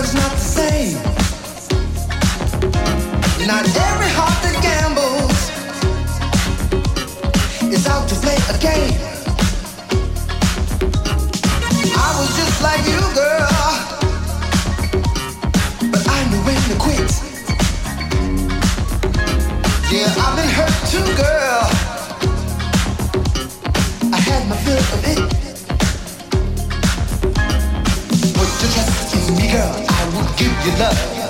is not the same. Not every heart that gambles is out to play a game. I was just like you, girl, but I knew when to quit. Yeah, I've been hurt too, girl. I had my fill of it. Put your trust in me, girl, I will give you love.